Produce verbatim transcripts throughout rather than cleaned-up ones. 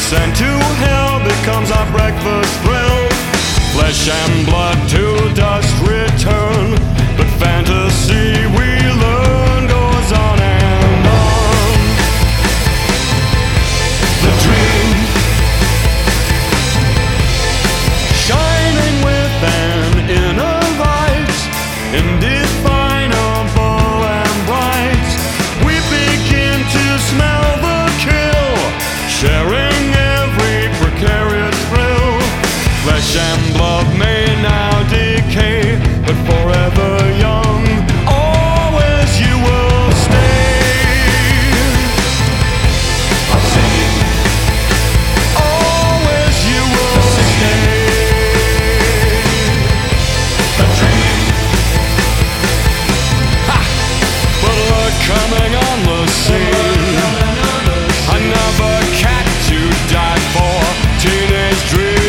Descent to hell becomes our breakfast thrill. Flesh and blood to dust return, but fantasy we learn goes on and on. The dream, shining with an inner light, indefinable and bright. We begin to smell the kill, sharing every precarious thrill. Flesh and blood may now decay, but forever young, always you will stay. I'll sing. Always you will stay. A dream. Ha! But look, coming on the scene, another cat to die for. Teenage dream.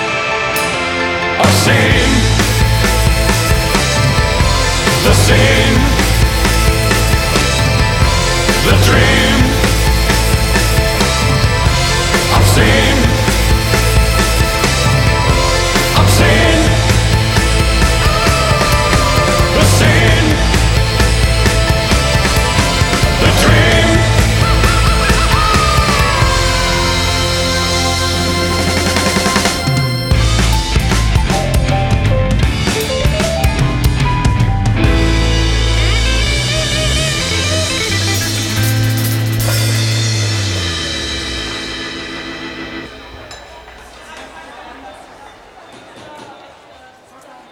The same, the same.